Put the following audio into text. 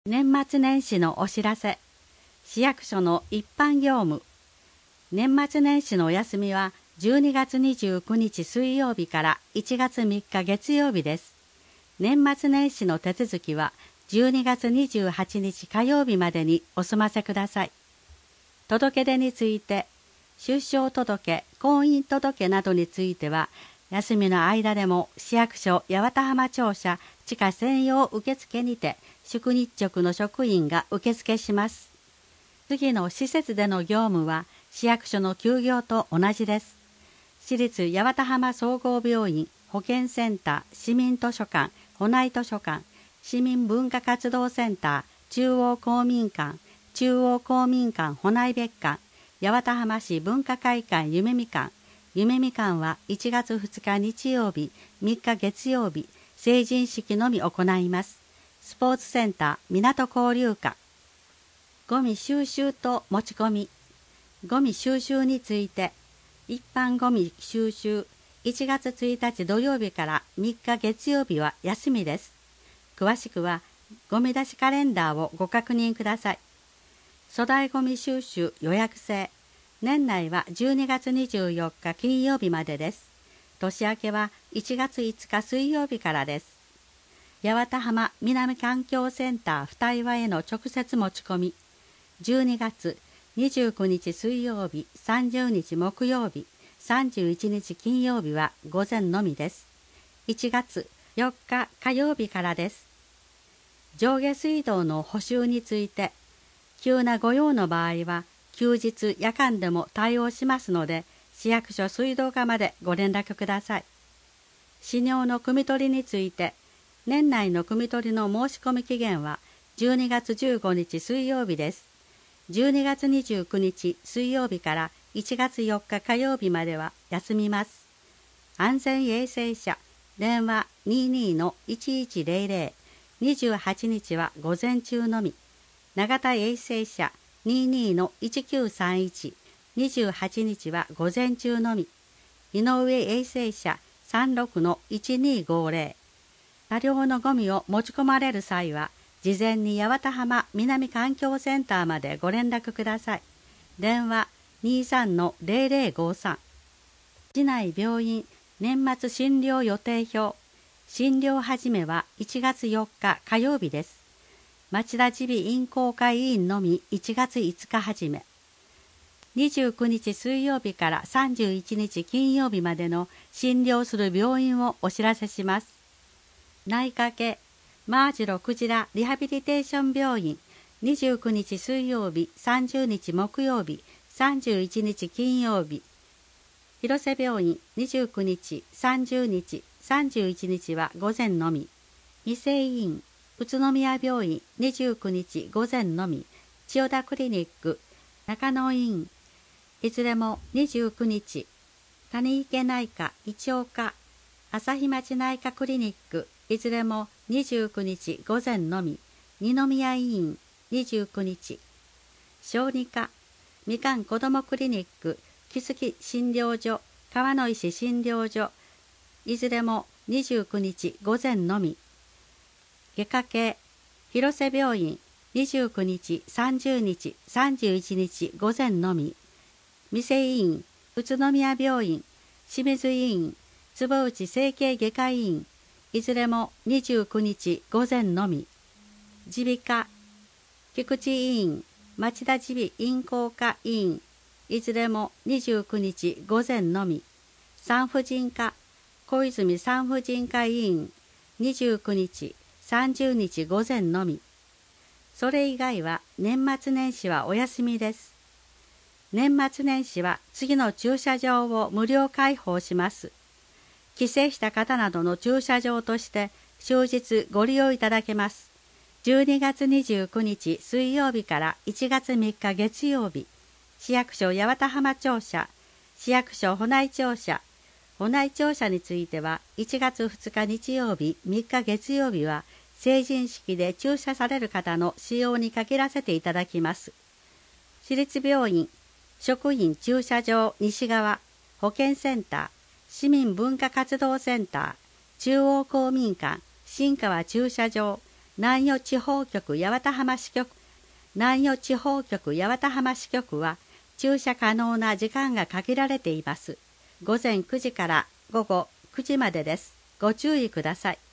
年末年始のお知らせ。市役所の一般業務。年末年始のお休みは12月29日水曜日から1月3日月曜日です。年末年始の手続きは12月28日火曜日までにお済ませください。届け出について、出生届、婚姻届などについては、休みの間でも市役所八幡浜庁舎地下専用受付にて宿日直の職員が受付します。次の施設での業務は市役所の休業と同じです。市立八幡浜総合病院、保健センター、市民図書館、保内図書館、市民文化活動センター、中央公民館、中央公民館保内別館、八幡浜市文化会館夢み館、夢み館は1月2日日曜日、3日月曜日、成人式のみ行います。スポーツセンター、港交流館。ゴミ収集と持ち込み。ゴミ収集について、一般ゴミ収集、1月1日土曜日から3日月曜日は休みです。詳しくは、ゴミ出しカレンダーをご確認ください。粗大ゴミ収集予約制。年内は12月24日金曜日までです。年明けは1月5日水曜日からです。八幡浜南環境センター二岩への直接持ち込み。12月29日水曜日、30日木曜日、31日金曜日は午前のみです。1月4日火曜日からです。上下水道の補修について、急なご用の場合は、休日夜間でも対応しますので、市役所水道課までご連絡ください。使用の汲み取りについて、年内の汲み取りの申し込み期限は12月15日水曜日です。12月29日水曜日から1月4日火曜日までは休みます。安全衛生者、電話 22-1100、28日は午前中のみ。永田衛生者、22-1931、28日は午前中のみ。井上衛生者、36-1250。多量のゴミを持ち込まれる際は、事前に八幡浜南環境センターまでご連絡ください。電話 23-0053。市内病院年末診療予定表。診療始めは1月4日火曜日です。町田耳鼻咽喉科医院のみ1月5日始め。29日水曜日から31日金曜日までの診療する病院をお知らせします。内科系マージロクジラリハビリテーション病院29日水曜日、30日木曜日、31日金曜日。広瀬病院29日、30日、31日は午前のみ。未成院宇都宮病院29日午前のみ。千代田クリニック中野院いずれも29日。谷池内科胃腸科朝日町内科クリニックいずれも29日午前のみ。二宮医院29日。小児科みかん子どもクリニック木月診療所川野石診療所いずれも29日午前のみ。外科系広瀬病院29日、30日、31日午前のみ。未成院宇都宮病院清水医院坪内整形外科医院いずれも29日午前のみ。耳鼻科菊池医院町田耳鼻咽喉科医院いずれも29日午前のみ。産婦人科小泉産婦人科医院29日、30日午前のみ。それ以外は年末年始はお休みです。年末年始は次の駐車場を無料開放します。帰省した方などの駐車場として終日ご利用いただけます。12月29日水曜日から1月3日月曜日、市役所八幡浜庁舎、市役所保内庁舎、保内庁舎については1月2日日曜日、3日月曜日は成人式で駐車される方の使用に限らせていただきます。市立病院、職員駐車場西側、保健センター、市民文化活動センター、中央公民館、新川駐車場、 南予地方局八幡浜支局南予地方局八幡浜支局は駐車可能な時間が限られています。午前9時から午後9時までです。ご注意ください。